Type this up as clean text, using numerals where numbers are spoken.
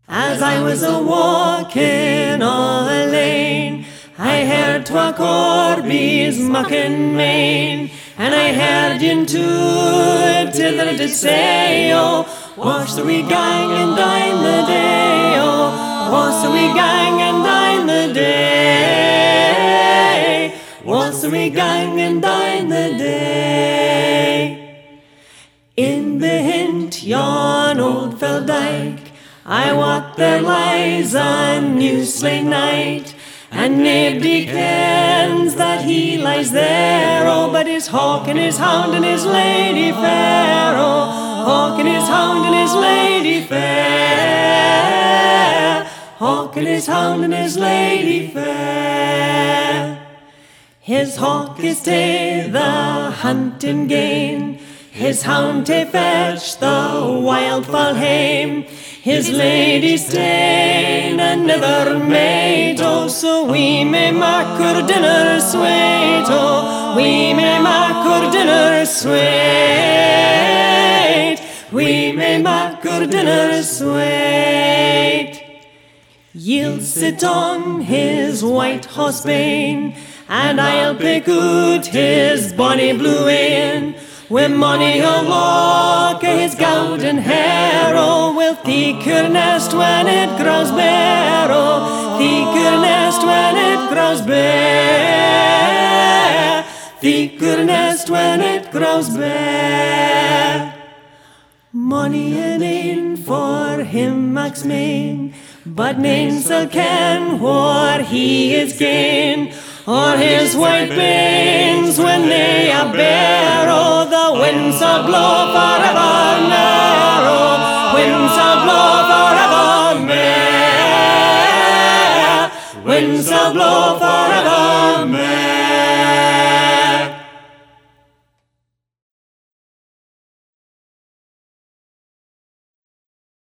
As I was a-walking all a lane, I heard twa corbies mucking main, and I heard into it till they did say, oh, wash the wee gang and dine the day, oh, wash the wee gang and dine the day, wash the wee gang and dine the day. In behint yon old fell dyke, I wot there lies a new slain knight, and naebody kens that he lies there, oh, but his hawk and his hound and his lady fair, oh, hawk and his hound and his lady fair, hawk and his hound and his lady fair. His hawk is tae the hunting gain, his hound tae fetch the wildfowl hame, his lady's ta'en and never made, oh, so we may mak her dinner sweet, oh, we may mak her dinner sweet, we may mak her dinner sweet. Ye'll sit on his white horse bane, and I'll pick out his bonny blue ane, with mony a lock of his golden hair, oh, will thick her nest when it grows bare, oh, thick her nest when it grows bare, thick her nest when it grows bare. Mony an ane for him Max Main, but nane shall ken what he is gain, or his white banes when they are bare, oh, the winds shall blow forevermore, oh, winds shall blow forevermore, winds shall blow forevermore.